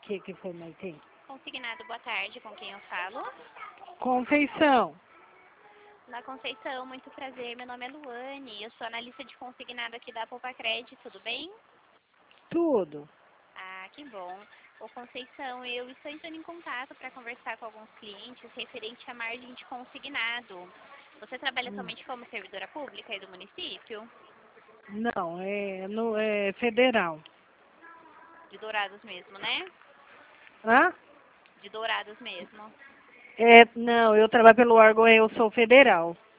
que foi, Maite? Consignado, boa tarde, com quem eu falo? Conceição. Na Conceição, muito prazer, meu nome é Luane, eu sou analista de consignado aqui da Poupa Crédito, tudo bem? Tudo. Ah, que bom. Ô Conceição, eu estou entrando em contato para conversar com alguns clientes referente à margem de consignado. Você trabalha somente como servidora pública aí do município? Não, é federal. De Dourados mesmo, né? Hã? De Dourados mesmo. Não, eu trabalho pelo órgão, eu sou federal.